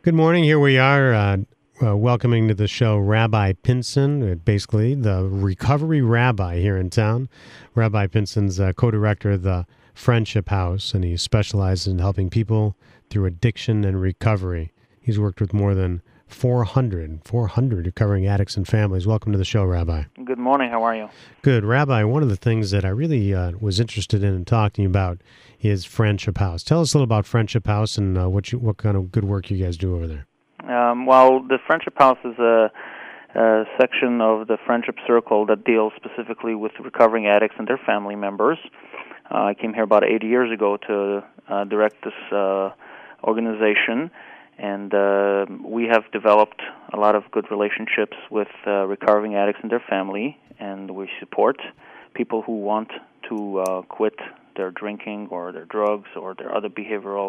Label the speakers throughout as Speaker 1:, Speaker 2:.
Speaker 1: Good morning. Here we are welcoming to the show Rabbi Pinson, basically the recovery rabbi here in town. Rabbi Pinson's co-director of the Friendship House, and he specializes in helping people through addiction and recovery. He's worked with more than 400 recovering addicts and families. Welcome to the show, Rabbi.
Speaker 2: Good morning. How are you?
Speaker 1: Good. Rabbi, one of the things that I really was interested in and talking about is Friendship House. Tell us a little about Friendship House and what kind of good work you guys do over there.
Speaker 2: Well, the Friendship House is a section of the Friendship Circle that deals specifically with recovering addicts and their family members. I came here about 8 years ago to direct this organization, and we have developed a lot of good relationships with recovering addicts and their family, and we support people who want to quit their drinking or their drugs or their other behavioral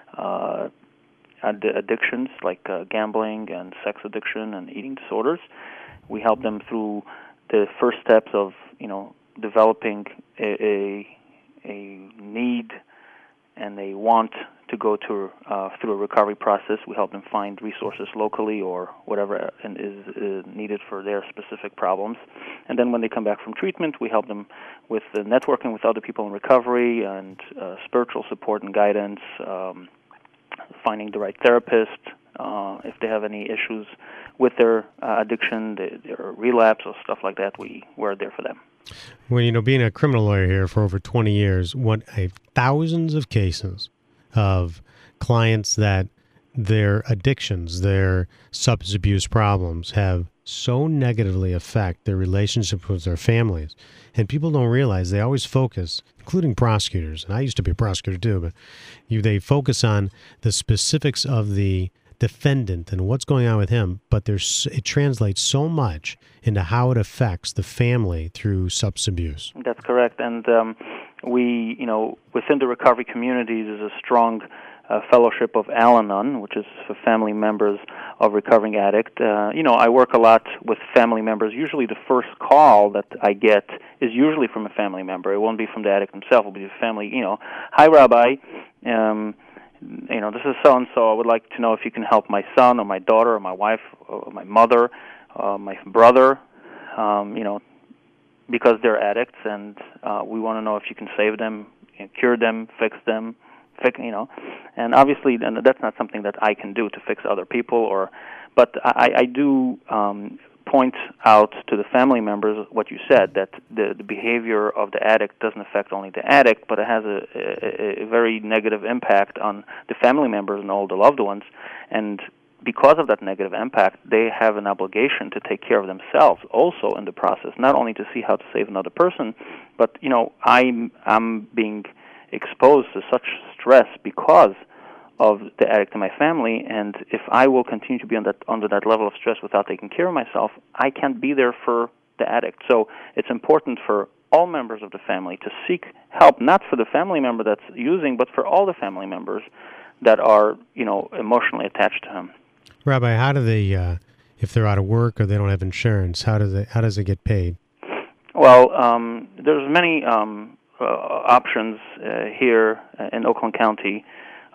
Speaker 2: addictions like gambling and sex addiction and eating disorders. We help them through the first steps of, developing a need and a want to go through a recovery process. We help them find resources locally or whatever is needed for their specific problems. And then when they come back from treatment, we help them with networking with other people in recovery and spiritual support and guidance, finding the right therapist. If they have any issues with their addiction, their relapse or stuff like that, we're there for them.
Speaker 1: Well, being a criminal lawyer here for over 20 years, I have thousands of cases of clients that their addictions, their substance abuse problems have so negatively affect their relationship with their families. And people don't realize they always focus, including prosecutors, and I used to be a prosecutor too, but they focus on the specifics of the defendant and what's going on with him, but it translates so much into how it affects the family through substance abuse.
Speaker 2: That's correct. And we, within the recovery communities is a strong fellowship of Al-Anon, which is for family members of recovering addict. I work a lot with family members. Usually the first call that I get is usually from a family member. It won't be from the addict himself. It'll be the family, hi, Rabbi. This is so-and-so. I would like to know if you can help my son or my daughter or my wife or my mother, my brother, because they're addicts, and we want to know if you can save them, cure them, fix them, and obviously that's not something that I can do to fix other people, but I do point out to the family members what you said, that the behavior of the addict doesn't affect only the addict, but it has a very negative impact on the family members and all the loved ones. And because of that negative impact, they have an obligation to take care of themselves also in the process, not only to see how to save another person, but, I'm being exposed to such stress because of the addict in my family, and if I will continue to be under that level of stress without taking care of myself, I can't be there for the addict. So it's important for all members of the family to seek help, not for the family member that's using, but for all the family members that are, emotionally attached to him.
Speaker 1: Rabbi, how do they, if they're out of work or they don't have insurance, how does it get paid?
Speaker 2: Well, there's many options here in Oakland County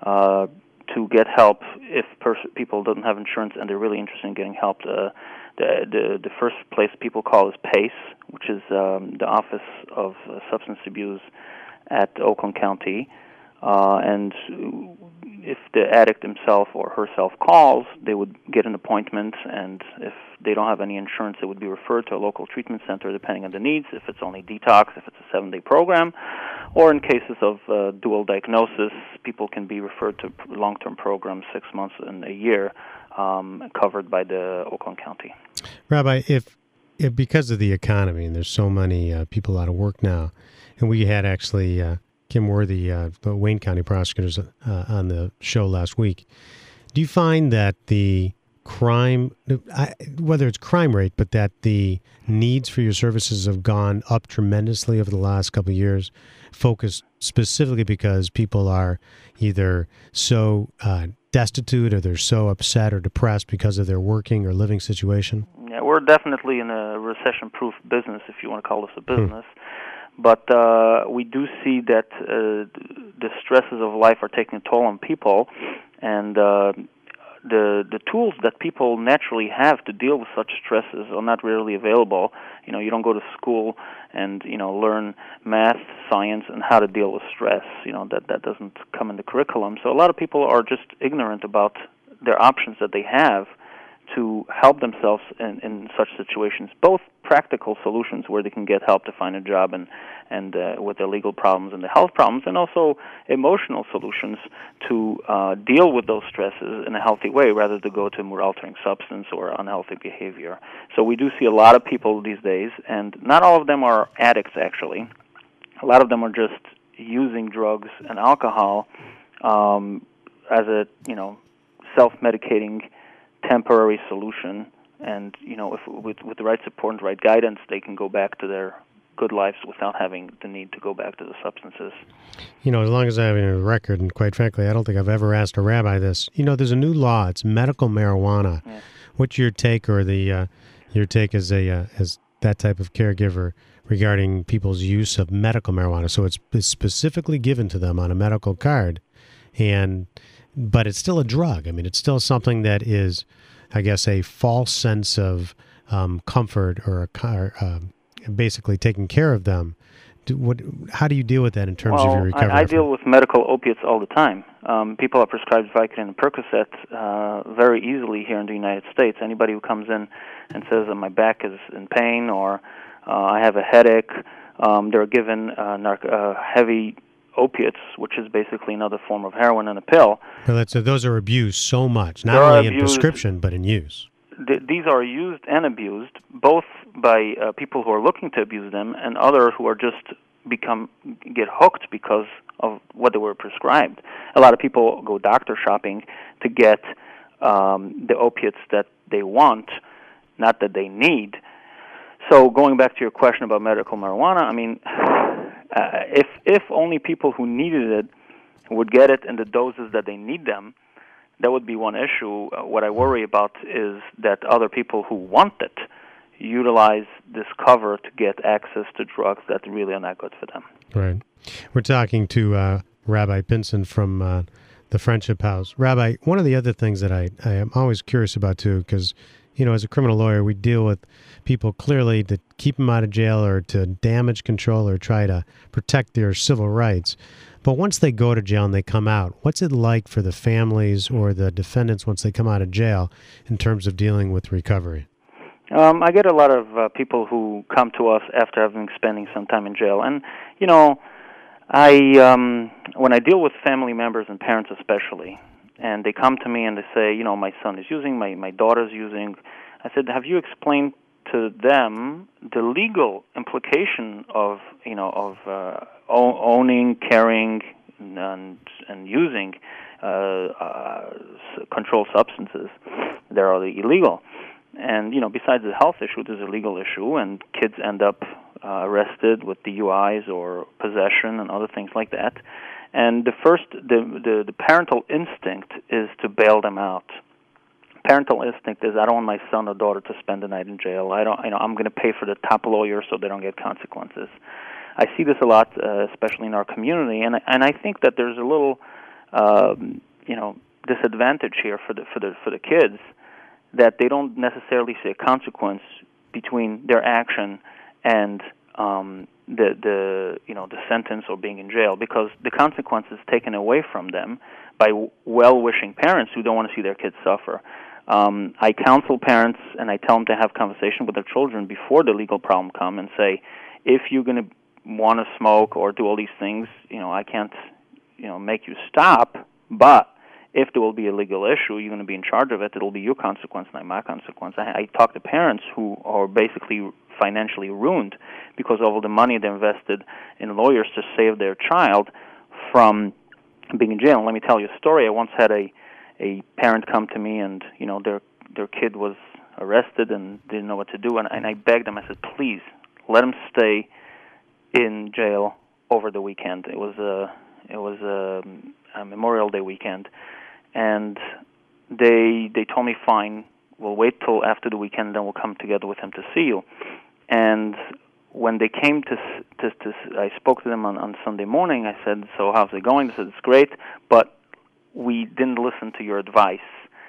Speaker 2: to get help if people don't have insurance and they're really interested in getting help. The first place people call is PACE, which is the Office of Substance Abuse at Oakland County. And if the addict himself or herself calls, they would get an appointment, and if they don't have any insurance, they would be referred to a local treatment center depending on the needs, if it's only detox, if it's a 7-day program, or in cases of dual diagnosis, people can be referred to long-term programs, 6 months and a year, covered by the Oakland County.
Speaker 1: Rabbi, if because of the economy, and there's so many people out of work now, and we had actually Kim Worthy, the Wayne County prosecutors, on the show last week. Do you find that the crime, whether it's crime rate, but that the needs for your services have gone up tremendously over the last couple of years, focused specifically because people are either so destitute or they're so upset or depressed because of their working or living situation?
Speaker 2: Yeah, we're definitely in a recession-proof business, if you want to call this a business. But we do see that the stresses of life are taking a toll on people, and the tools that people naturally have to deal with such stresses are not really available. You don't go to school and learn math, science, and how to deal with stress. That doesn't come in the curriculum. So a lot of people are just ignorant about their options that they have to help themselves in such situations, both practical solutions where they can get help to find a job and with their legal problems and the health problems, and also emotional solutions to deal with those stresses in a healthy way rather than go to a mood-altering substance or unhealthy behavior. So we do see a lot of people these days, and not all of them are addicts, actually. A lot of them are just using drugs and alcohol as a self-medicating temporary solution, and if with the right support and the right guidance, they can go back to their good lives without having the need to go back to the substances.
Speaker 1: As long as I have a record, and quite frankly, I don't think I've ever asked a rabbi this. There's a new law. It's medical marijuana. Yeah. What's your take, or your take as as that type of caregiver regarding people's use of medical marijuana? So it's specifically given to them on a medical card, but it's still a drug. I mean, it's still something that is, I guess, a false sense of comfort or basically taking care of them. How do you deal with that in terms of your recovery?
Speaker 2: I deal with medical opiates all the time. People are prescribed Vicodin and Percocet very easily here in the United States. Anybody who comes in and says that my back is in pain or I have a headache, they're given heavy opiates, which is basically another form of heroin in a pill.
Speaker 1: Well, those are abused so much, not only in prescription, but in use.
Speaker 2: These are used and abused, both by people who are looking to abuse them and others who are just get hooked because of what they were prescribed. A lot of people go doctor shopping to get the opiates that they want, not that they need. So going back to your question about medical marijuana, I mean, if only people who needed it would get it in the doses that they need them, that would be one issue. What I worry about is that other people who want it utilize this cover to get access to drugs that really are not good for them.
Speaker 1: Right. We're talking to Rabbi Pinson from the Friendship House. Rabbi, one of the other things that I am always curious about, too, because as a criminal lawyer, we deal with people clearly to keep them out of jail or to damage control or try to protect their civil rights. But once they go to jail and they come out, what's it like for the families or the defendants once they come out of jail in terms of dealing with recovery?
Speaker 2: I get a lot of people who come to us after having spending some time in jail. And, when I deal with family members and parents especially, and they come to me and they say, my son is using, my daughter's using, I said, have you explained to them the legal implication of owning, carrying, and using controlled substances that are illegal? And besides the health issue, there's a legal issue, and kids end up arrested with DUIs or possession and other things like that. And the parental instinct is to bail them out. Parental instinct is, I don't want my son or daughter to spend the night in jail. I'm going to pay for the top lawyer so they don't get consequences. I see this a lot, especially in our community, and I think that there's a little, disadvantage here for the kids, that they don't necessarily see a consequence between their action and the sentence or being in jail, because the consequence is taken away from them by well-wishing parents who don't want to see their kids suffer. I counsel parents and I tell them to have conversation with their children before the legal problem come and say, if you're going to want to smoke or do all these things, I can't, make you stop, but if there will be a legal issue, you're going to be in charge of it. It'll be your consequence, not my consequence. I talk to parents who are basically financially ruined because of all the money they invested in lawyers to save their child from being in jail. And let me tell you a story. I once had a parent come to me, and their kid was arrested and didn't know what to do, and I begged them. I said, please let him stay in jail over the weekend. It was a Memorial Day weekend, and they told me, fine, we'll wait till after the weekend, then we'll come together with him to see you. And when they came to I spoke to them on Sunday morning. I said, so how's it going? They said, it's great, but we didn't listen to your advice.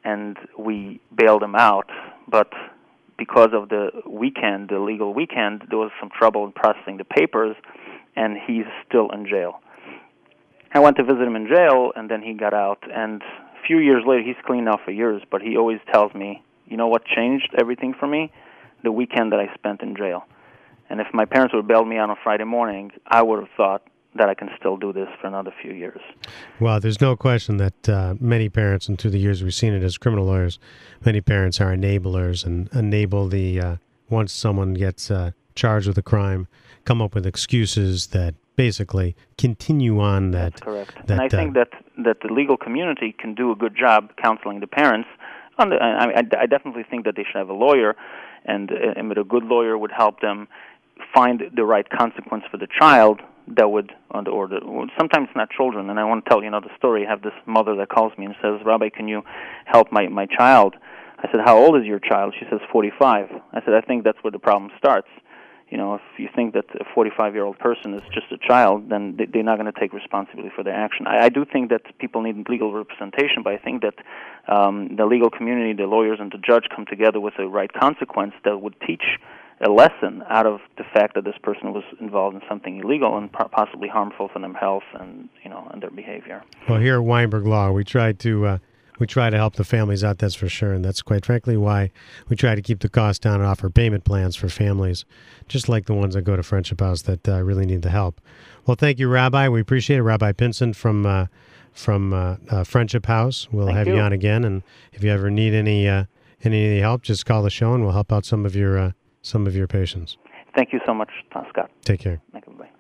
Speaker 2: and we bailed him out. But because of the weekend, the legal weekend, there was some trouble in processing the papers, and he's still in jail. I went to visit him in jail, and then he got out. And a few years later, he's clean now for years, but he always tells me, you know what changed everything for me? The weekend that I spent in jail. And if my parents would have bailed me out on Friday morning, I would have thought that I can still do this for another few years.
Speaker 1: Well, there's no question that many parents, and through the years we've seen it as criminal lawyers, many parents are enablers and enable the, once someone gets charged with a crime, come up with excuses that basically continue on that.
Speaker 2: That's correct. And I think that the legal community can do a good job counseling the parents. I definitely think that they should have a lawyer, and a good lawyer would help them find the right consequence for the child that would, sometimes it's not children. And I want to tell you another story. I have this mother that calls me and says, Rabbi, can you help my child? I said, how old is your child? She says, 45. I said, I think that's where the problem starts. You know, if you think that a 45-year-old person is just a child, then they're not going to take responsibility for their action. I do think that people need legal representation, but I think that the legal community, the lawyers and the judge come together with the right consequence that would teach a lesson out of the fact that this person was involved in something illegal and possibly harmful for their health and, you know, and their behavior.
Speaker 1: Well, here at Weinberg Law, we try to help the families out, that's for sure, and that's quite frankly why we try to keep the cost down and offer payment plans for families, just like the ones that go to Friendship House that really need the help. Well, thank you, Rabbi. We appreciate it. Rabbi Pinson from Friendship House. We'll have you on again, and if you ever need any help, just call the show, and we'll help out some of your patients.
Speaker 2: Thank you so much, Scott.
Speaker 1: Take care.
Speaker 2: Bye.